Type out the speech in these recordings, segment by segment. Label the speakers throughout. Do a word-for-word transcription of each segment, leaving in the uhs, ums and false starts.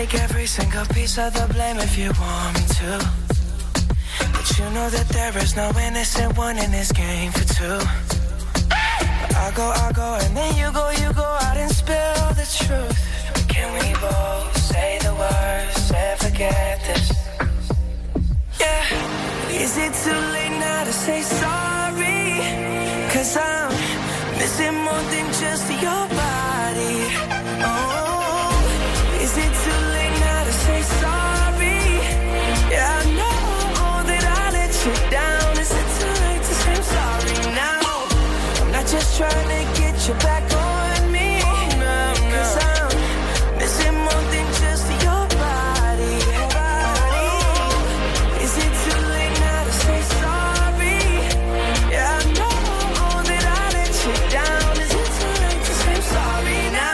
Speaker 1: take every single piece of the blame if you want me to. But you know that there is no innocent one in this game for two. But I go, I go, and then you go, you go out and spill the truth. But can we both say the words and forget this? Yeah. Is it too late now to say sorry? Cause I'm missing more than just your body. Oh, is it too late now to say sorry? Yeah, I know that I let you down. Is it too late to say I'm sorry now? I'm not just trying to get you back on me. No, no. Cause I'm missing more than just your body. body. Is it too late now to say sorry? Yeah, I know that I let you down. Is it too late to say I'm sorry now?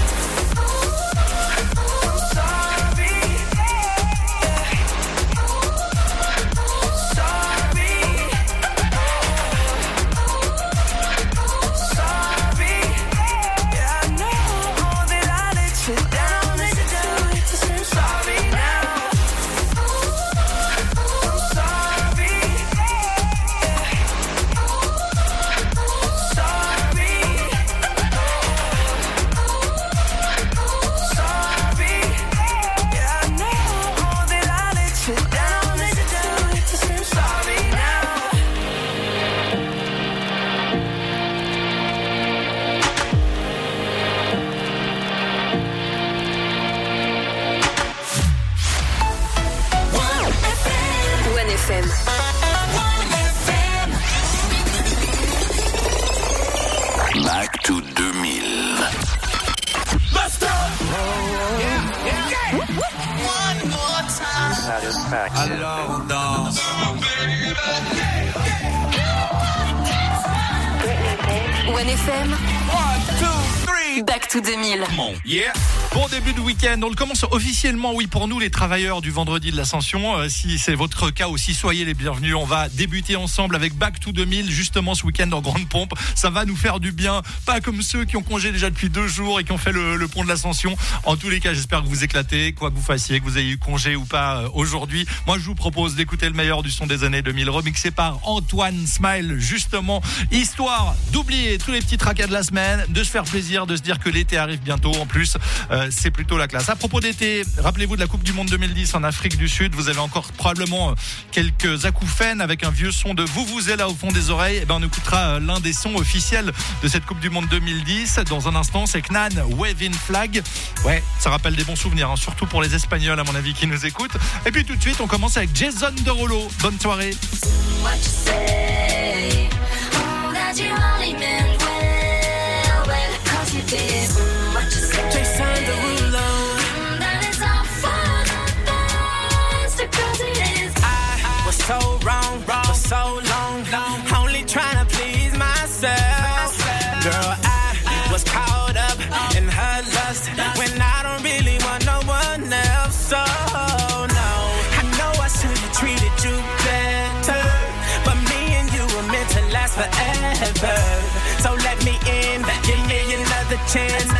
Speaker 1: I'm sorry. Yeah. Sorry. Sorry. Yeah, I know that I let you down. Is it too late to say I'm sorry now? I'm sorry. Yeah. Sorry. Sorry. Yeah, I know that I let you down. Is it too late to say I'm sorry now?
Speaker 2: one F M.
Speaker 3: Back to deux mille.
Speaker 4: Let's go! One more time.
Speaker 3: Satisfaction.
Speaker 4: Alors, danse.
Speaker 2: one F M.
Speaker 4: One, two, three.
Speaker 2: Back to deux mille.
Speaker 4: Bon, yeah.
Speaker 5: Bon début de week-end, on le commence officiellement, oui, pour nous les travailleurs du vendredi de l'Ascension. Euh, si c'est votre cas aussi, soyez les bienvenus. On va débuter ensemble avec Back to deux mille, justement ce week-end en grande pompe. Ça va nous faire du bien, pas comme ceux qui ont congé déjà depuis deux jours et qui ont fait le, le pont de l'Ascension. En tous les cas, j'espère que vous éclatez, quoi que vous fassiez, que vous ayez eu congé ou pas euh, aujourd'hui. Moi, je vous propose d'écouter le meilleur du son des années deux mille, remixé par Antoine Smile, justement, histoire d'oublier tous les petits tracas de la semaine, de se faire plaisir, de se dire que l'été arrive bientôt. En plus, euh, c'est plutôt la classe. À propos d'été, rappelez-vous de la Coupe du Monde deux mille dix en Afrique du Sud. Vous avez encore probablement quelques acouphènes avec un vieux son de Vuvuzela au fond des oreilles. Et ben, on écoutera l'un des sons officiels de cette Coupe du Monde deux mille dix. Dans un instant, c'est Knan, Waving Flag. Ouais, ça rappelle des bons souvenirs, hein, surtout pour les Espagnols, à mon avis, qui nous écoutent. Et puis tout de suite, on commence avec Jason Derulo. Bonne soirée.
Speaker 6: What you say? Oh, that you only meant well, well, 'cause you did. Mm, what you say?
Speaker 1: Jason Derulo.
Speaker 6: Mm, that is all for the best, because it is.
Speaker 1: I was so wrong, for so long, only trying to please myself. Girl, I was caught up in her lust when I don't really want no one else. So no, I know I should have treated you better, but me and you were meant to last forever. So let me in, give me another chance.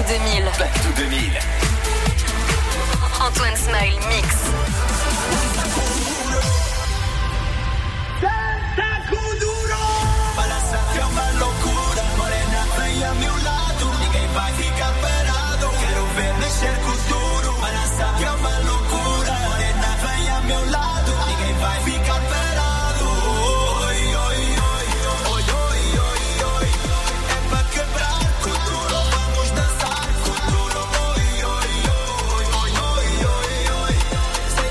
Speaker 2: deux mille.
Speaker 3: Back to deux mille.
Speaker 2: Antoine Smile Mix.
Speaker 1: Say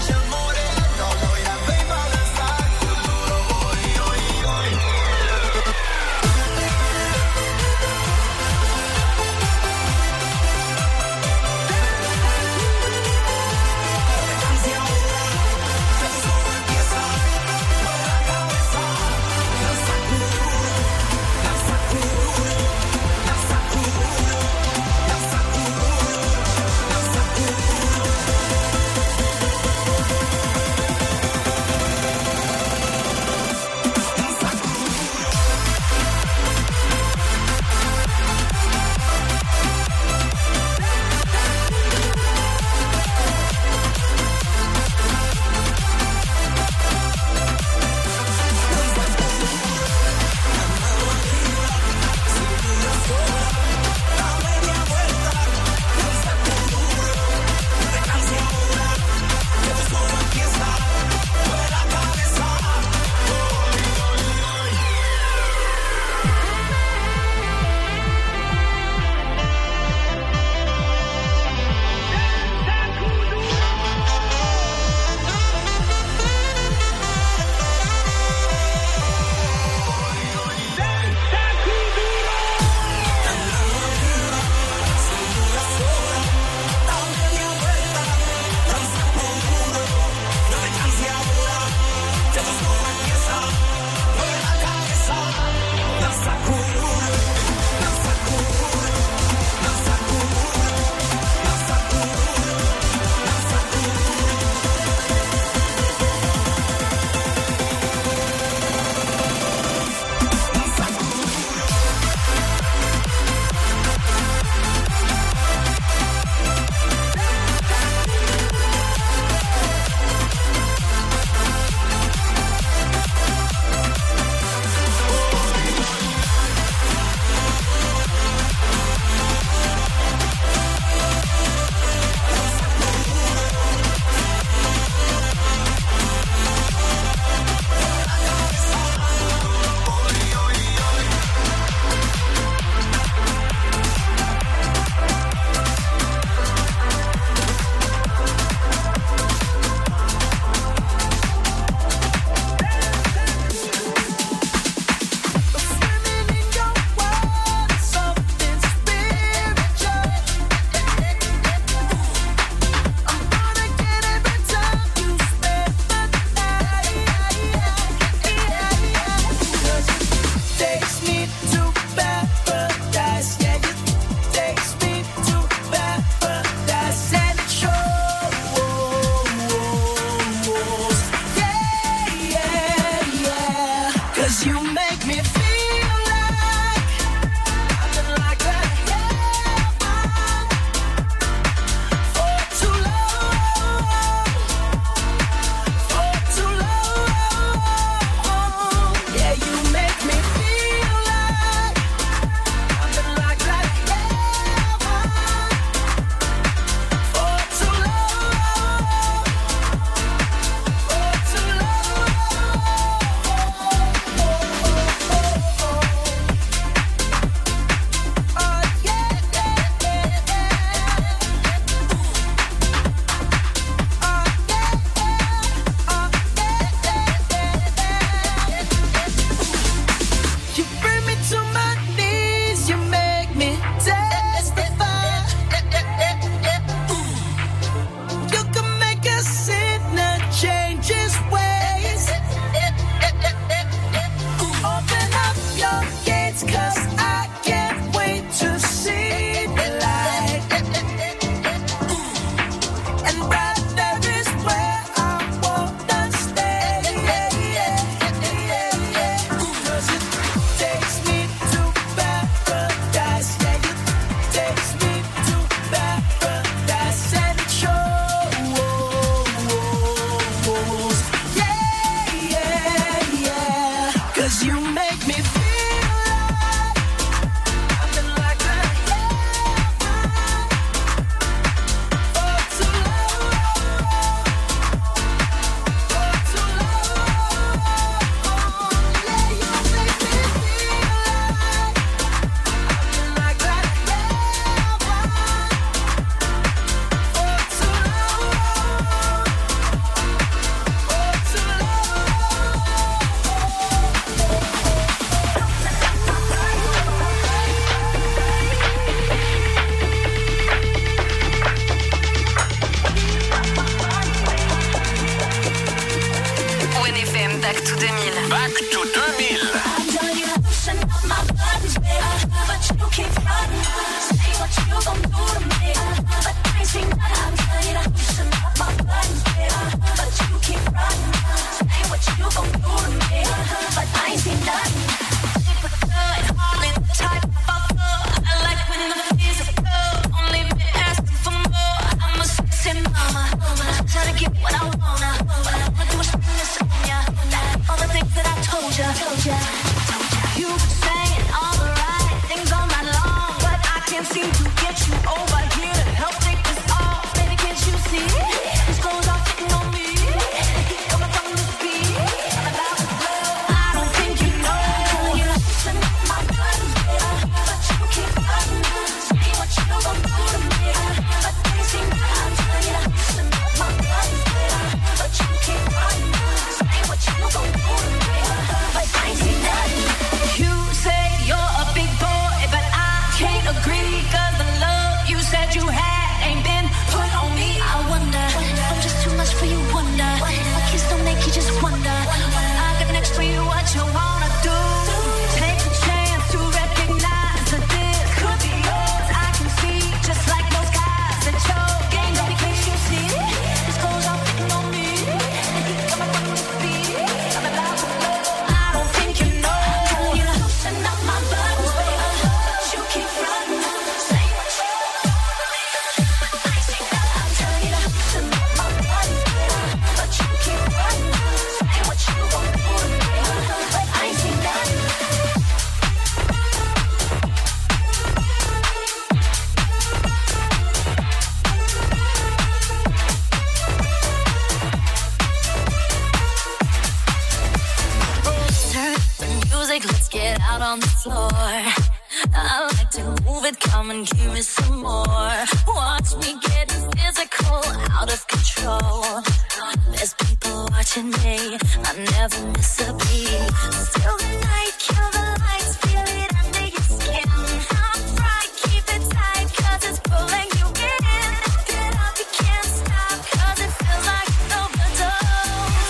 Speaker 6: more. I like to move it, come and give me some more. Watch me getting physical, out of control. There's people watching me, I never miss a beat. Still the night, kill the lights, feel it under your skin. I'm right, keep it tight, cause it's pulling you in. Get up, you can't stop, cause it feels like an overdose.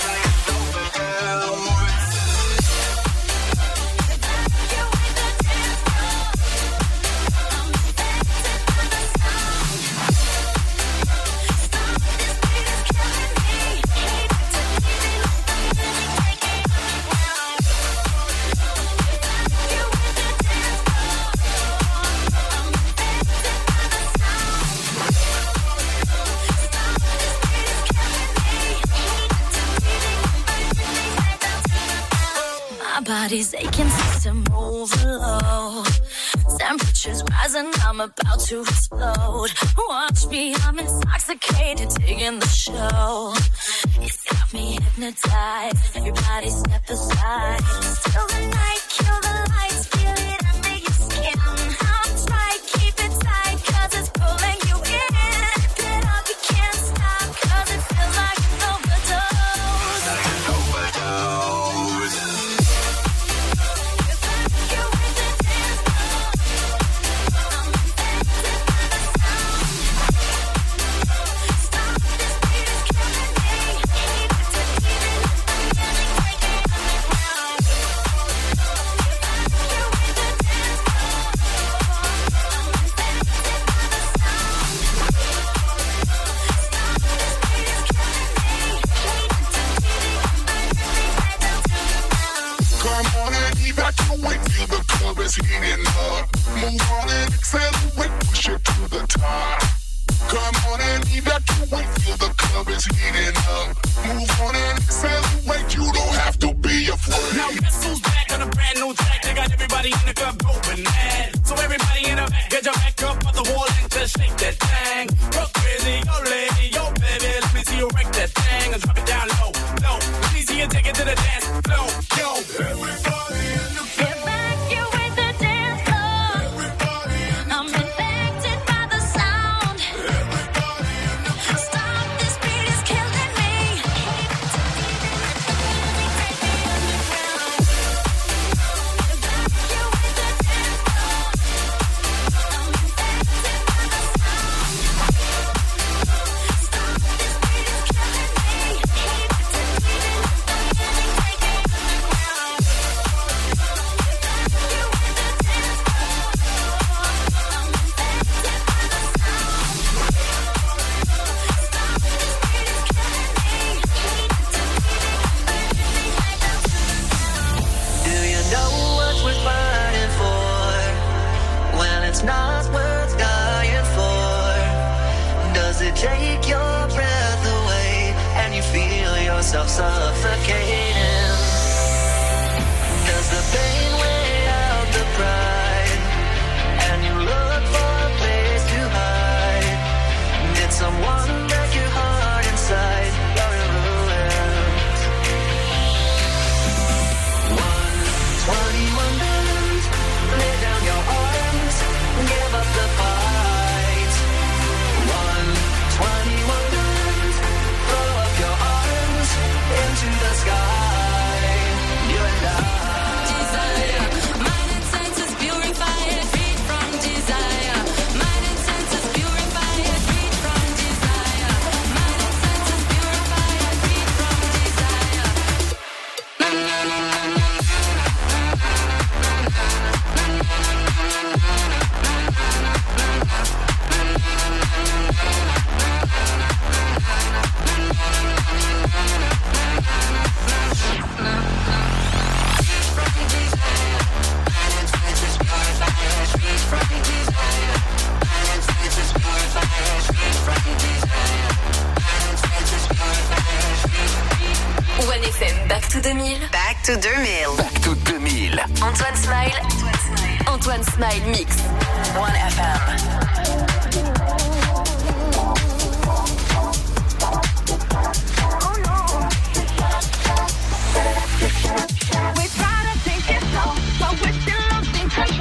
Speaker 6: You with the dance floor. I'm infected by the sound. Stop, this beat is killing me. Hate to leave it, take it around. You with the dance floor. I'm infected by the sound. Stop, this beat is killing me. Hate to leave it, my body's aching, system overload. Temperature's rising, I'm about to explode. Watch me, I'm intoxicated, digging the show. It's got me hypnotized, everybody step aside. Still the night, kill the lights, feel it under your skin. I'm right, keep it tight, cause it's pulling you in. Get up, you can't stop, cause it feels like an overdose. You with the dance floor. I'm infected by the sound. Stop, this beat is killing me. Hate to leave it, take it around. You with the dance floor. I'm infected by the sound. Stop, this beat is killing me. Hate to leave it, take it around.
Speaker 7: Come on and evacuate, feel the club is heating up. Move on and accelerate, push it to the top. Come on and evacuate, feel the club is heating up. Move on and accelerate, you don't have to be afraid.
Speaker 4: Now guess who's back on a brand new track? They got everybody in the club going mad. So everybody in the back, get your back up on the wall and just shake that thing. Go crazy, yo lady, yo baby, let me see you wreck that thing and drop it down low, low. Let me see you take it to the dance floor, yo.
Speaker 7: Everybody in the
Speaker 6: Get back, you with the dance floor. I'm infected by the sound. Stop, this beat is killing me. Hate to leave it, take me underground. Get back, you with the dance floor. I'm infected by the sound. Stop, this beat is killing me. Hate to leave it, take me underground.
Speaker 1: Do you know what we're fighting for? Well, it's not worth dying for. Does it take your breath away and you feel yourself suffocating? Does the pain weigh out the pride and you look for a place to hide? Did someone break your heart inside? You're in ruins. One twenty-one days, lay down your arms, give up the fight. One twenty-one days, throw up your arms into the sky. You and I.
Speaker 6: Desire, mind and senses purified, freed from desire. Mind and senses purified, freed from desire. Mind and senses purified, freed from desire.
Speaker 2: one F M Back to deux mille. Back to deux mille.
Speaker 3: Back to deux mille.
Speaker 2: Antoine Smile. Antoine Smile Mix. one F M.
Speaker 6: We try to take it slow, but we're still losing control.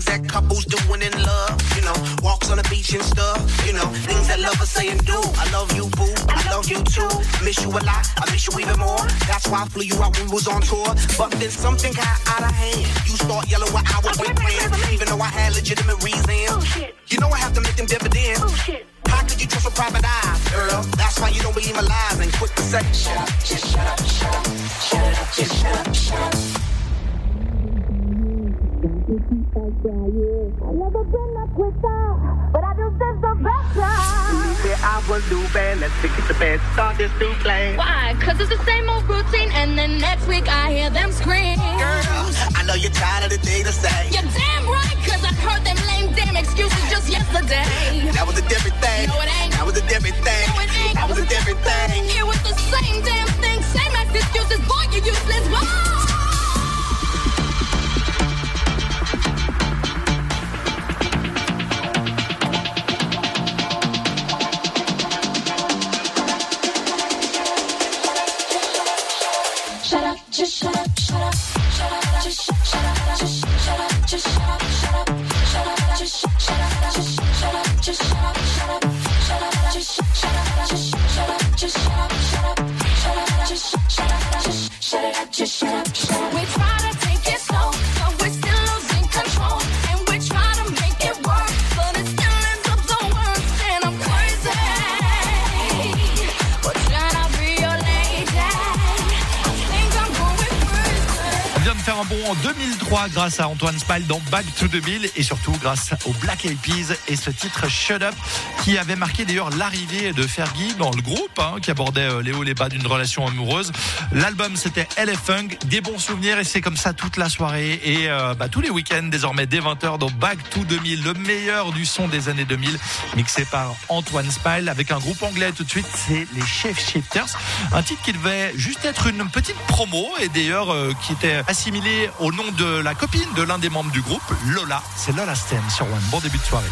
Speaker 8: things that couples doing in love. You know, walks on the beach and stuff. You know, things that lovers say and do. I love you, boo. I love you too. Miss you a lot. I miss you even more. That's why I flew you out when we was on tour. But then something got out of hand. You start yelling what I was with plans, even though I had legitimate reasons. You know I have to make them dividends. How could you trust with private eyes, girl? That's why you don't believe my lies and quick to say, shut up, just shut up, shut up, shut it up, just shut up, shut up.
Speaker 6: I've never been up with that, but I do this the better.
Speaker 8: I will do bad, let's pick it the bed, start this new play.
Speaker 6: Why? Cause it's the same old routine, and then next week I hear them scream.
Speaker 8: Girl, I know you're tired of the day to say.
Speaker 6: You're damn right, cause I heard them lame damn excuses just yesterday.
Speaker 8: That was a different thing.
Speaker 6: No, it ain't.
Speaker 8: That was a different thing.
Speaker 6: No, it ain't.
Speaker 8: That was a different thing.
Speaker 6: It was the same damn thing, same ass excuses, boy, you useless, boy.
Speaker 9: Just shut up, shut up, shut up, just shut, shut up, just shut up, just shut up, shut up, shut up, just shut up, just shut up, just shut up, shut up, shut up, just shut up, just shut up, just shut up, shut up, shut up, just shut up, just shut it up, just shut up, shut up.
Speaker 6: We try to take it slow, but we're still losing control, and we try to make it work, but it still ends up the worst, and I'm crazy. But should I be your lady?
Speaker 5: On vient de faire un bond en deux mille trois grâce à Antoine Smile dans Back to deux mille et surtout grâce aux Black Eyed Peas et ce titre Shut Up qui avait marqué d'ailleurs l'arrivée de Fergie dans le groupe hein, qui abordait les hauts et les bas d'une relation amoureuse. L'album c'était L F Funk, des bons souvenirs et c'est comme ça toute la soirée et euh, bah, tous les week-ends désormais dès vingt heures dans Back to deux mille, le meilleur du son des années deux mille mixé par Antoine Smile avec un groupe anglais tout de suite, c'est les Shapeshifters, un titre qui devait juste être une petite promo et d'ailleurs euh, qui était assimilé au nom de la copine de l'un des membres du groupe, Lola. C'est Lola Stem sur One. Bon début de soirée.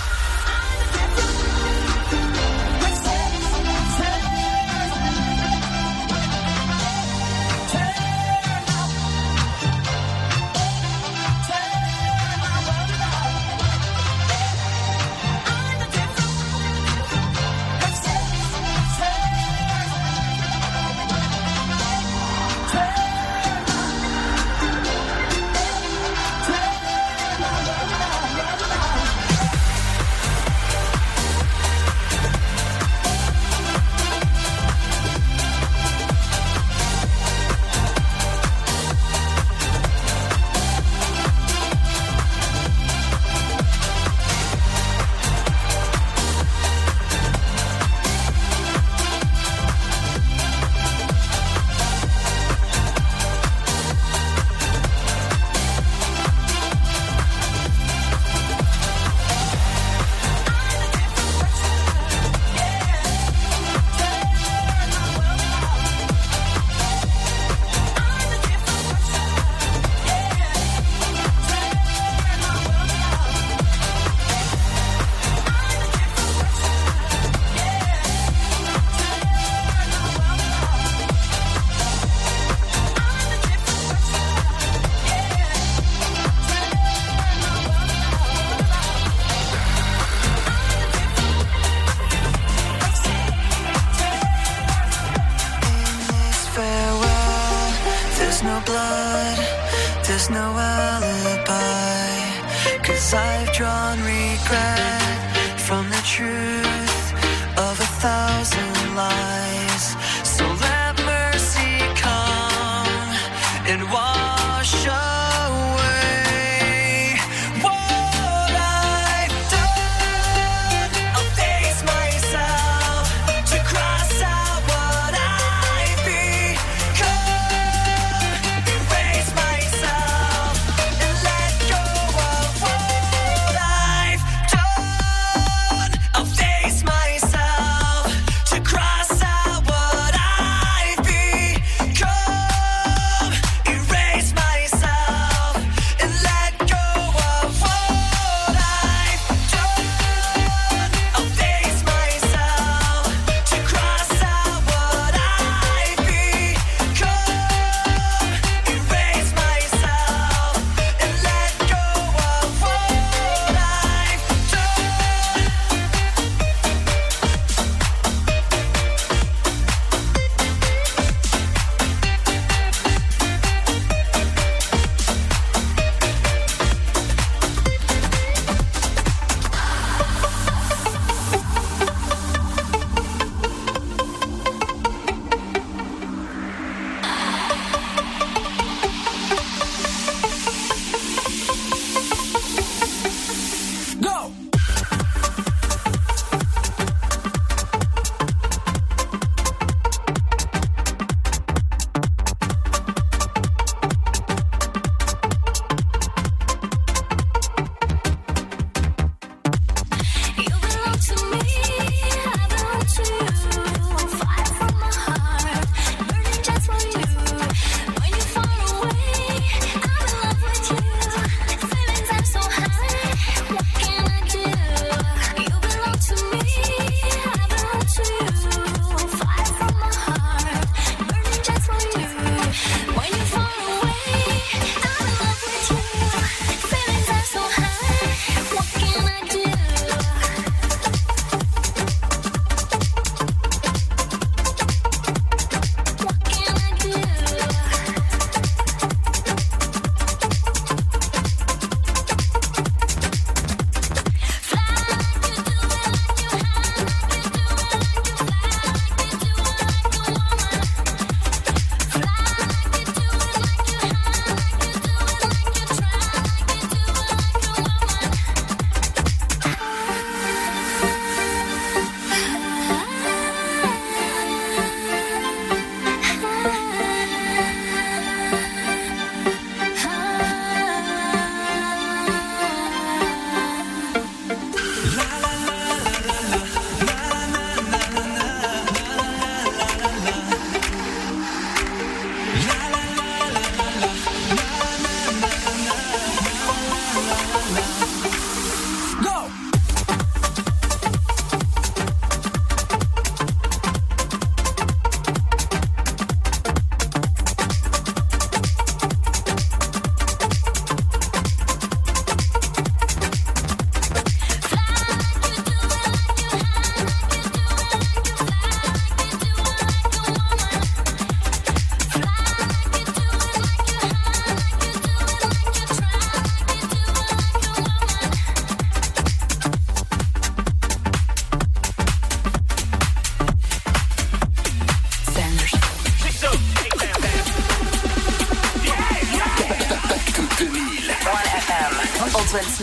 Speaker 6: Of this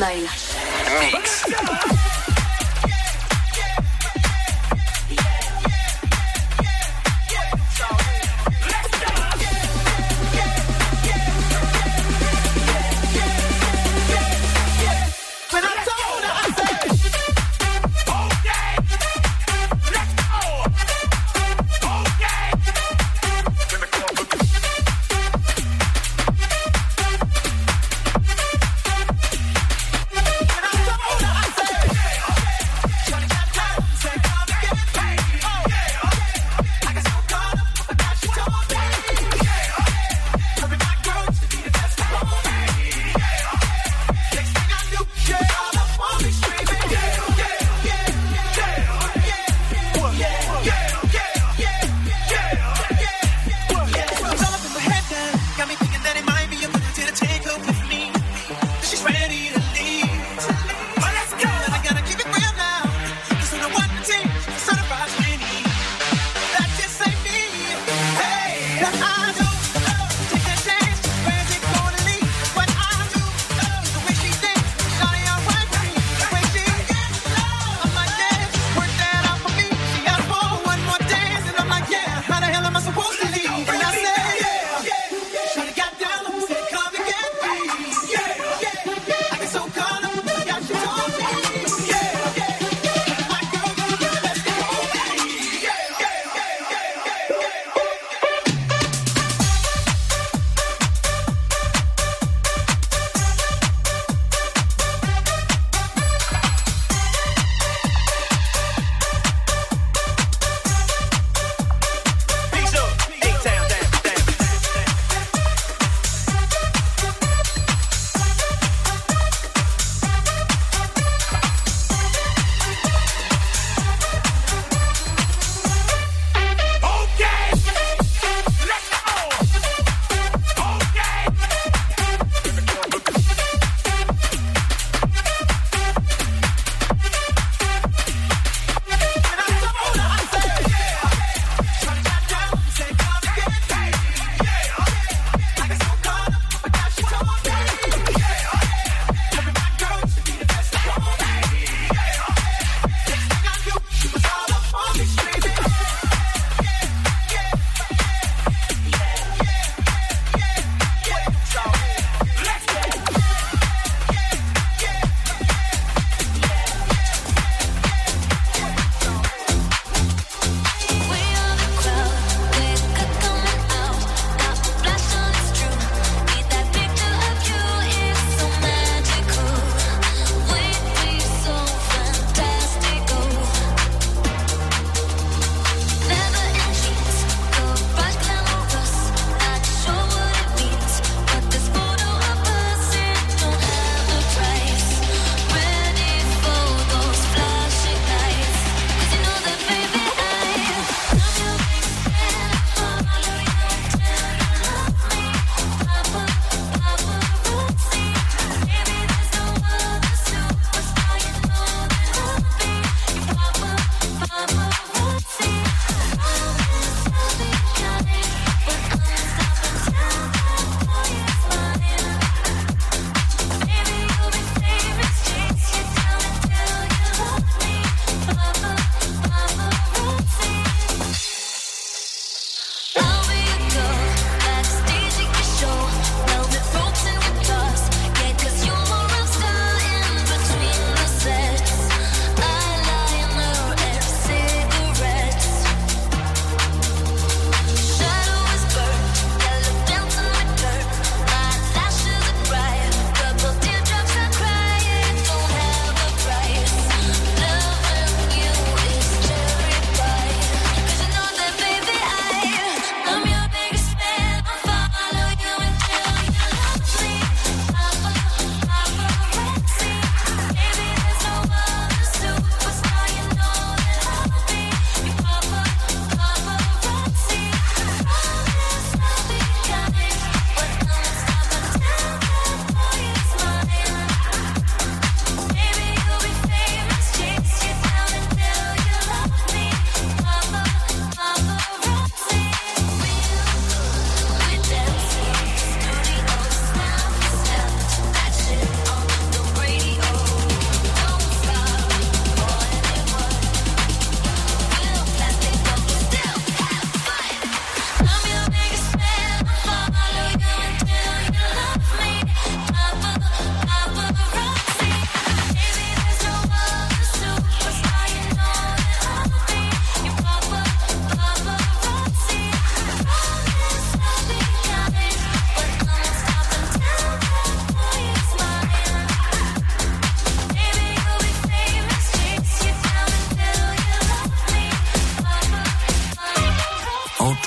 Speaker 2: Style.
Speaker 3: Mix.
Speaker 10: Yeah.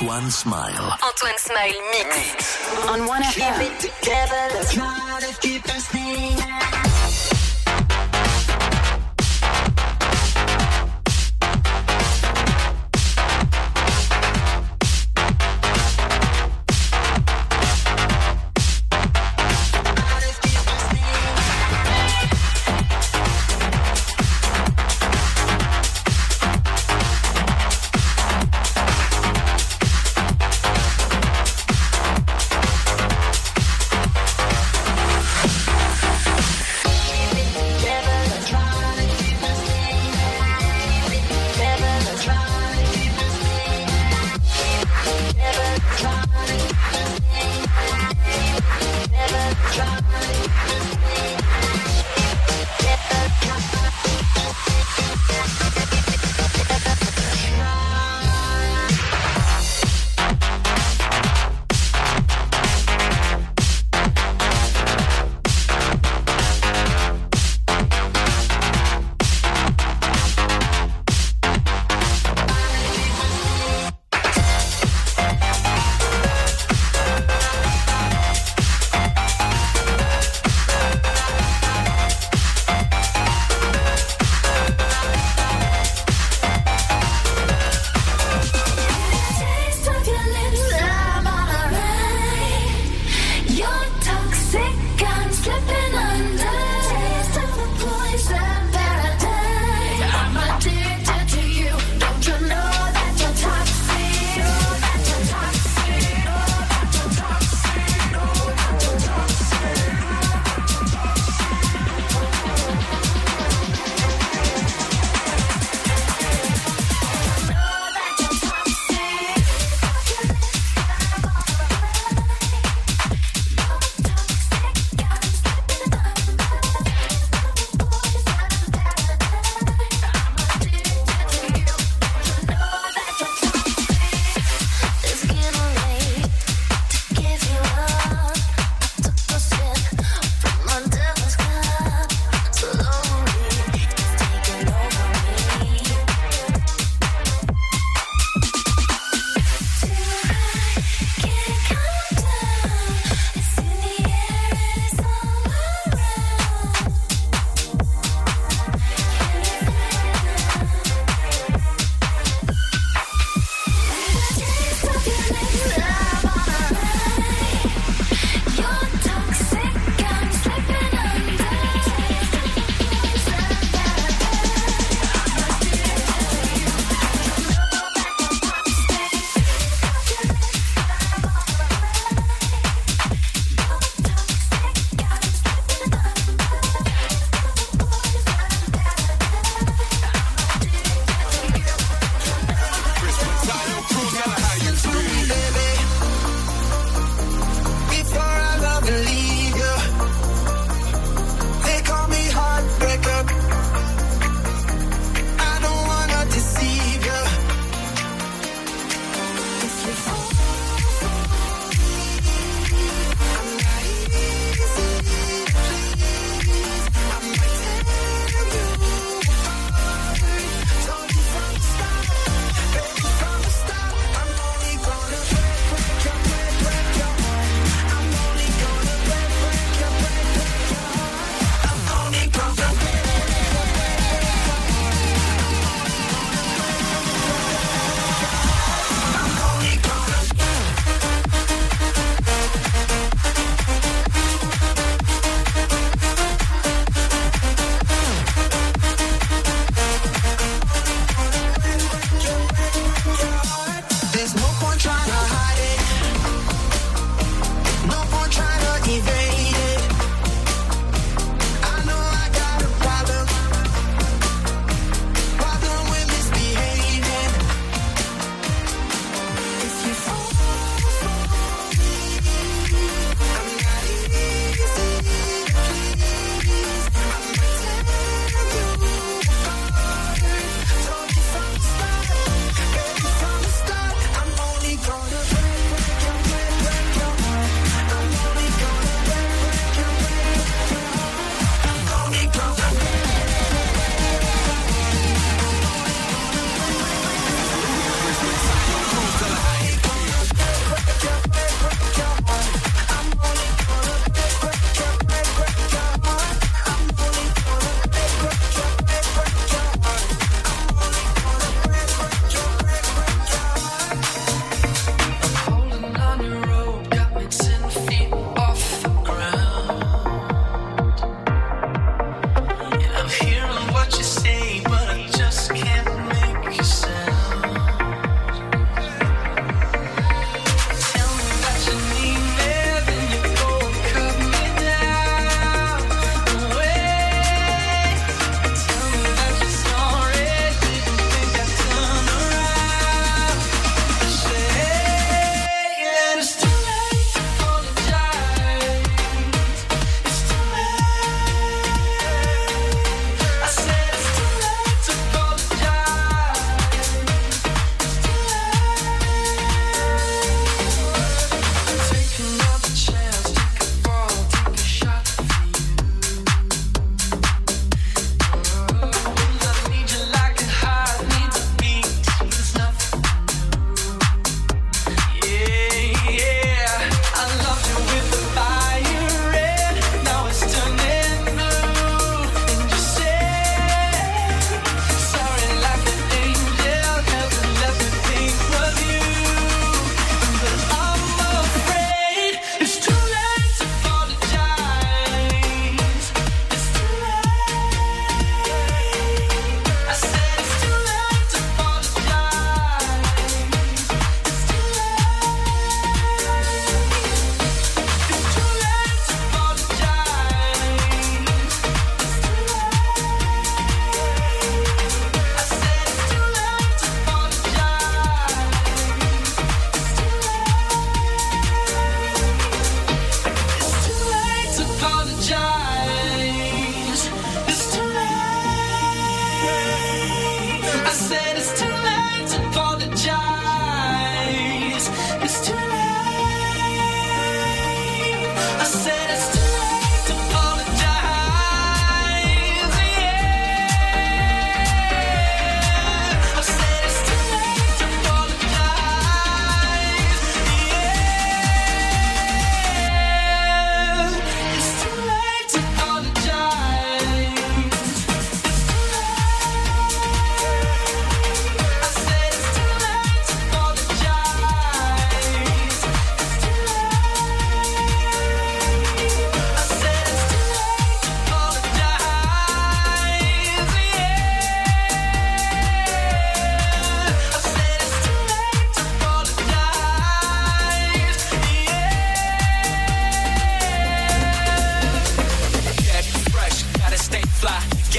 Speaker 3: Antoine Smile.
Speaker 2: Antoine Smile Mix. On one F M.
Speaker 10: Keep it together, let's try to keep this thing.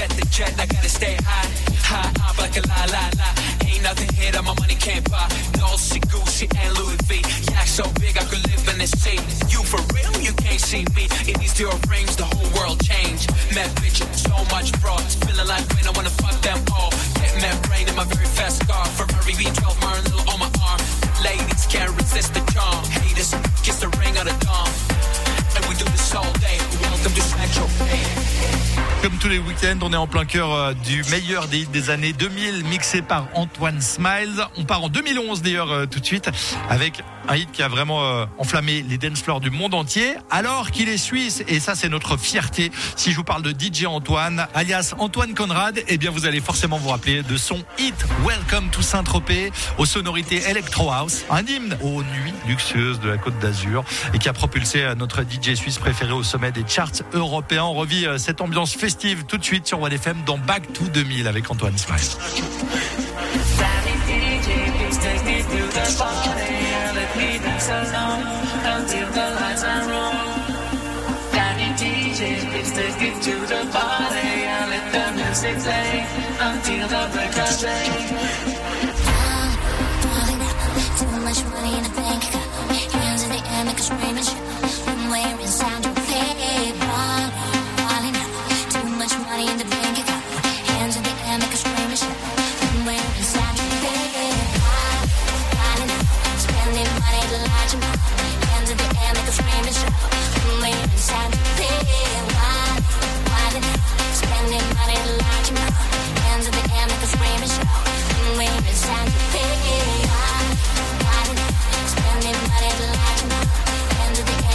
Speaker 11: get the jet, I gotta stay high, high up like a la la la. Ain't nothing here that my money can't buy. Dolce, Gucci, and Louis V. Yak so big I could live in this sea. You for real? You can't see me. In these zero rings, the whole world changed. Mad bitches, so much frauds. Feeling like when I wanna fuck them all. Get mad brain in my very fast car. Ferrari V twelve, Martin Little on my arm. Ladies can't resist the charm. Haters, kiss the ring of the dawn. And we do this all day. Welcome to Central Bay.
Speaker 5: Comme tous les week-ends, on est en plein cœur euh, du meilleur des hits des années deux mille, mixé par Antoine Smiles. On part en deux mille onze d'ailleurs euh, tout de suite, avec un hit qui a vraiment euh, enflammé les dance floors du monde entier, alors qu'il est suisse, et ça c'est notre fierté. Si je vous parle de D J Antoine, alias Antoine Conrad, eh bien vous allez forcément vous rappeler de son hit Welcome to Saint-Tropez, aux sonorités Electro House, un hymne aux nuits luxueuses de la Côte d'Azur, et qui a propulsé euh, notre D J suisse préféré au sommet des charts européens. On revit euh, cette ambiance festive tout de suite sur One F M dans Back to deux mille avec Antoine Smiles.
Speaker 6: Spending money to light you up. Hands of the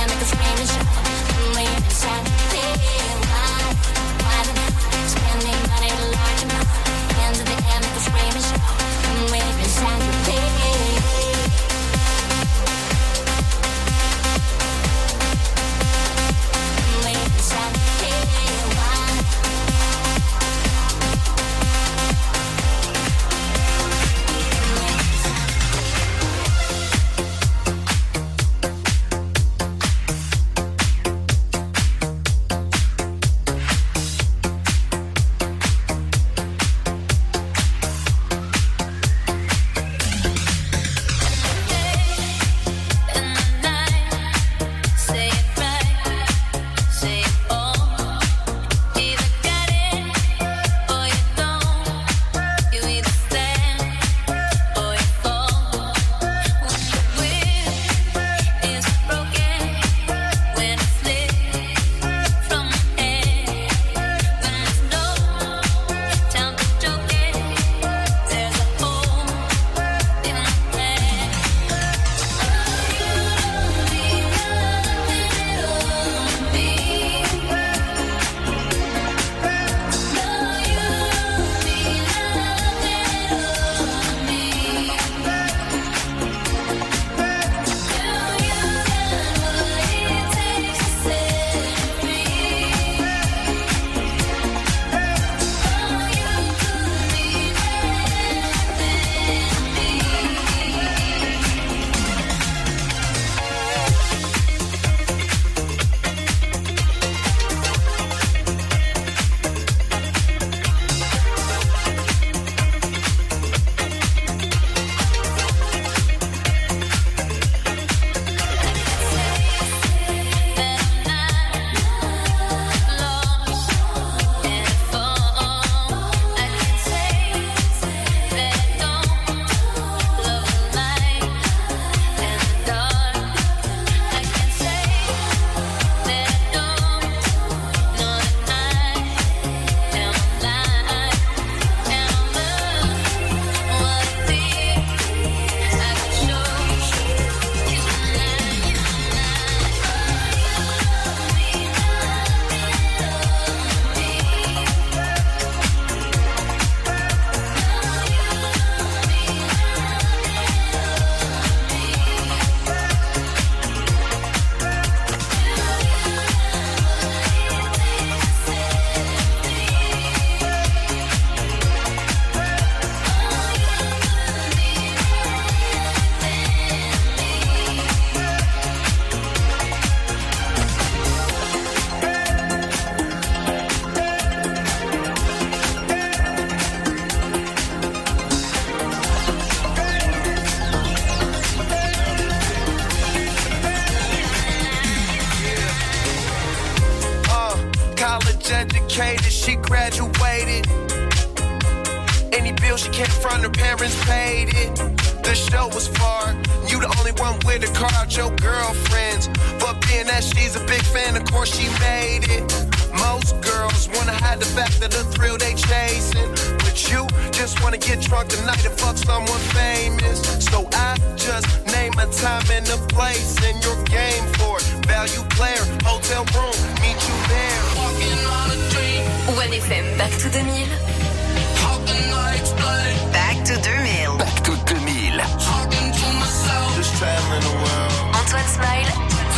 Speaker 12: graduated. Any bill she can't front, her parents paid it. The show was far, you the only one with a car out your girlfriends. But being that she's a big fan, of course she made it. Most girls wanna hide the fact of the thrill they chasing, but you just wanna get drunk tonight and fuck someone famous. So I just name a time and a place, and your game for it. Value player, hotel room, meet you there. Walking on a dream.
Speaker 2: one F M, Back to deux mille.
Speaker 12: How can I explain?
Speaker 2: Back to deux mille.
Speaker 3: Back to deux mille.
Speaker 12: Talking to myself. Just traveling the world.
Speaker 2: Antoine Smile.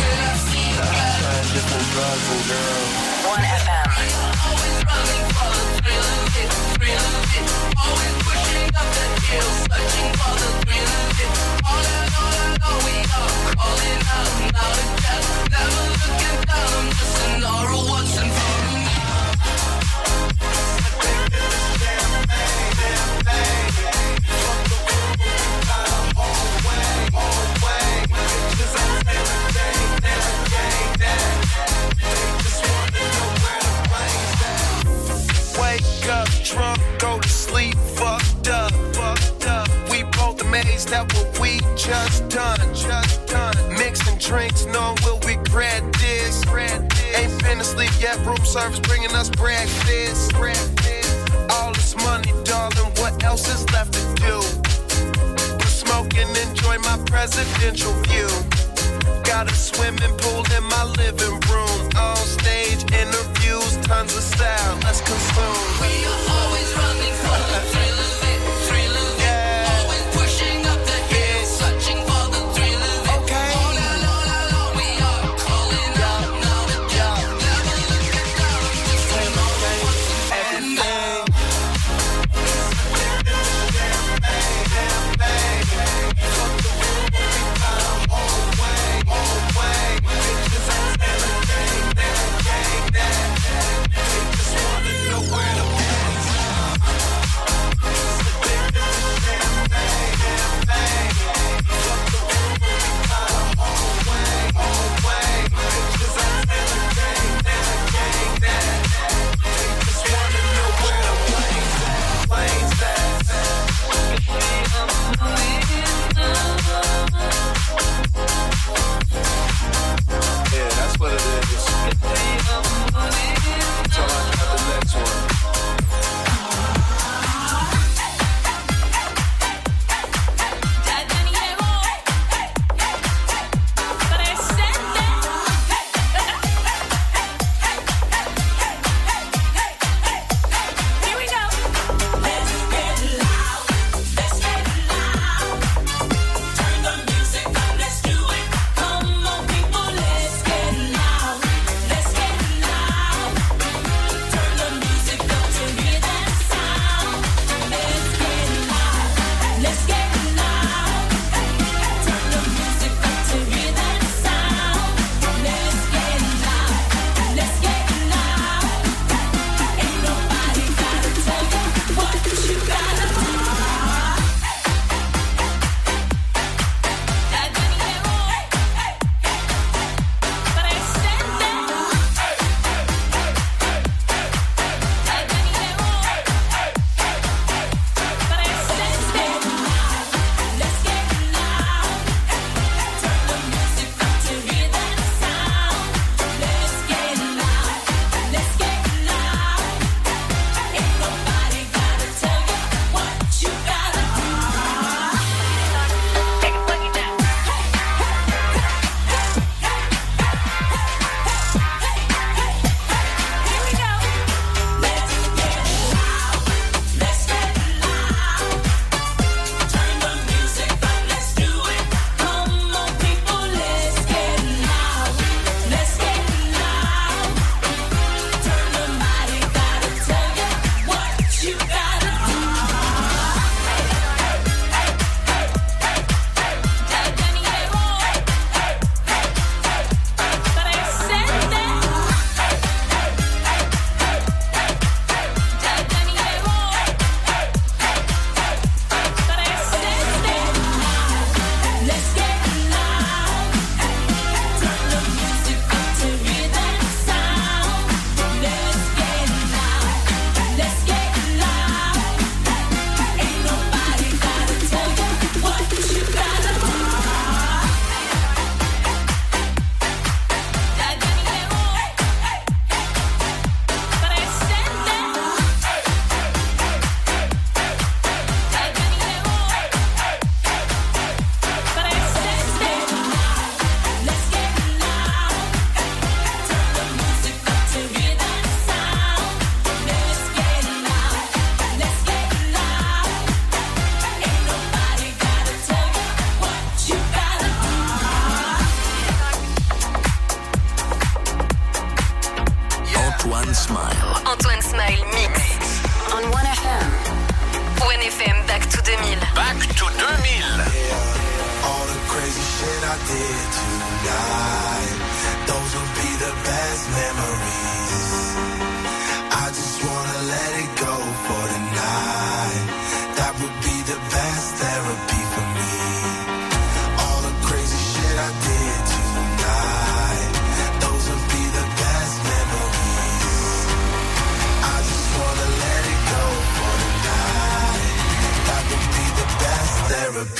Speaker 2: one F M.
Speaker 12: Always running for the thrill of it, thrill of it. Always pushing up the hill, searching for the thrill of it. All I know, all I know, we are calling out now to death. Never looking down, I'm just an aura, what's in front of me. Wake up, drunk, go to sleep, fucked up, fucked up. We both amazed at what we just done, just done. Mixing drinks, knowing we'll regret this. Ain't been asleep yet, room service bringing us breakfast. All this money, darling, what else is left to do? Smoke and enjoy my presidential view. Got a swimming pool in my living room. On stage interviews, tons of style. Let's consume. We are always running for the thrill of it, thrill of it. Yeah. Always pushing up the hill, searching for the thrill of it. Okay. All alone, all alone, we are calling out now to jump. Never looking down, just an aura, what's everything. Fuck the room, we found all way, all way. Bitches, I'm standing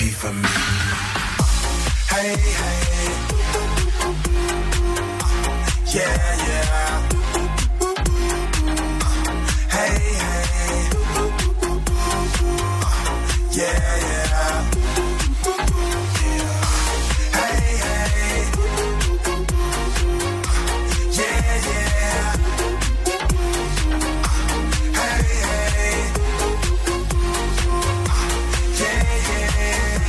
Speaker 1: be for me. Hey, hey. Yeah, yeah. Hey, hey. Yeah, yeah. Hey, hey. Yeah, yeah. Hey, hey. Yeah, yeah.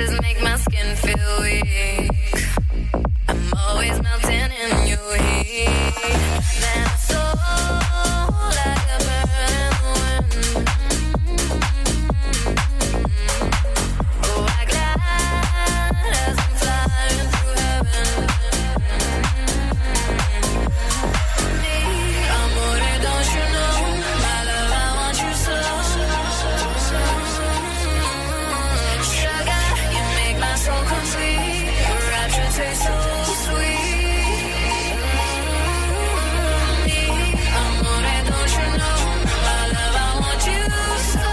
Speaker 6: kisses make my skin feel weak. I'm always melting in your heat. Then I soar like a bird in the wind. Oh, I glide as I'm flying through heaven. Amore, don't you know, my love, I want you so. Sugar, you make my soul complete. Your rapture tastes so sweet. Amore, don't you know, my love, I want you so.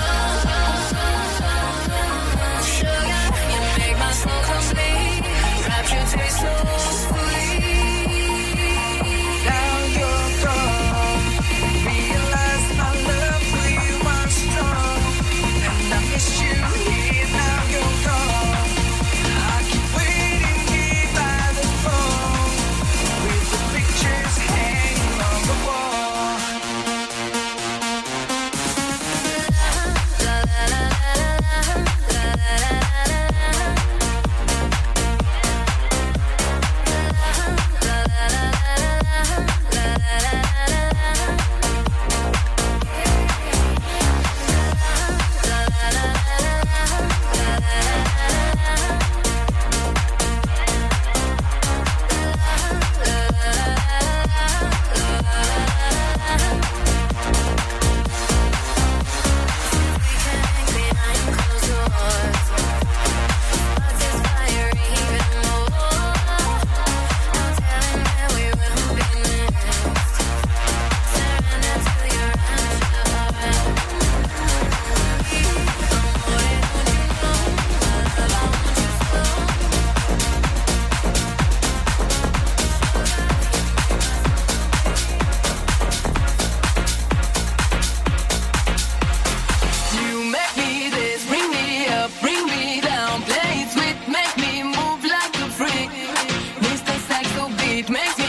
Speaker 6: Sugar, you make my soul complete. Rapture tastes so sweet.
Speaker 1: Now you're gone. Realize my love for you was strong, and I miss you here. Now you're gone. I keep waiting here by the phone with the pictures hanging on the wall. You make me this, bring me up, bring me down, play it sweet, make me move like a freak. Mister Saxo beat makes me